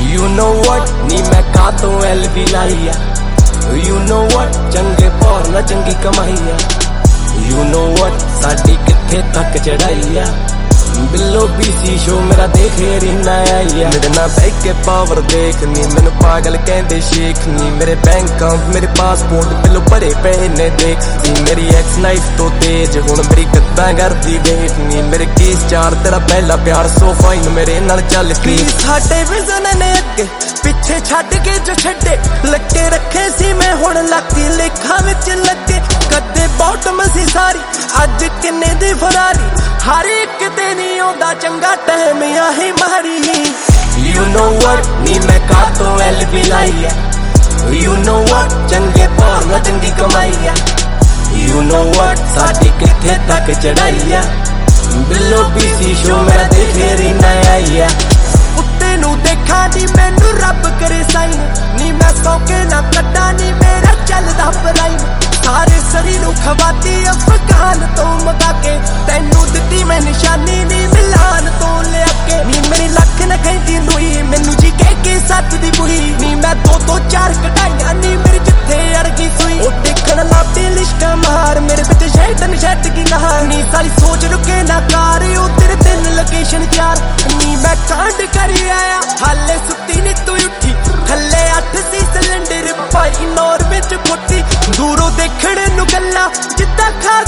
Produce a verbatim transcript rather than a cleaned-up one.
You know what नी मैं कातों L भी लाई है। You know what चंगे पौर ना चंगी कमाई है। You know what साडी किथे तक चढ़ाई है। बिल्लो बीसी शो मेरा देखे रीना आई है। मेरे ना बैक के पावर देख नी मैनू पागल कहते शेख नी। मेरे बैंक अकाउंट मेरे पासपोर्ट बिल्लो भरे पे ने देख नी। मेरी एक्स नाइफ तो तेज हुण मेरी गद्दा करदी वेट नी। मेरे केस चार तेरा पहला प्यार सो फाइन मेरे नाल चल की। साडे विजन ने अगे पिछे छड्ड के जो छड्डे लगे रखे सी मैं हुण लाकी लेखा विच लगे। कदे बॉटम सी सारी अज किन्ने दी फरारी हर एक ते नहीं आउंदा चंगा टाइम आही मारी। You know what नी मैं कातों एल भी लाई है। You know what चंगे पौर ना चंगी कमाई है। You know what साडी किथे तक चढ़ाई है। बिल्लो बीसी शो मेरा देखे रीना आई है। उत्ते नू देखा नी मैनू रब करे साइन नी मैं सौके ना कड्डा नी मेरा चलदा पराइन। सारे सरी नू खवाती अफगान तो मगा के तैनू दिती मैं निशानी नी मिलान तो ले के। नी मेरी लख न कहती लुई मैनू जी कह के सच दी बुई नी मैं दो दो चार कटाइया नी मेरी जिथे अरगी सुई। ओ देखण लापी लिश्का मार मेरे बिच शैतन शैत की नहार नी सारी सोच रुके ना कार ओ तेरे दिन लोकेशन चार नी मैं कांड करी आया हाले सुती नी तू उठी थल्ले अठ सी सिलेंडर पाई नौर विच फुटी दूरों देखण नू गल्ला जिद्दां खा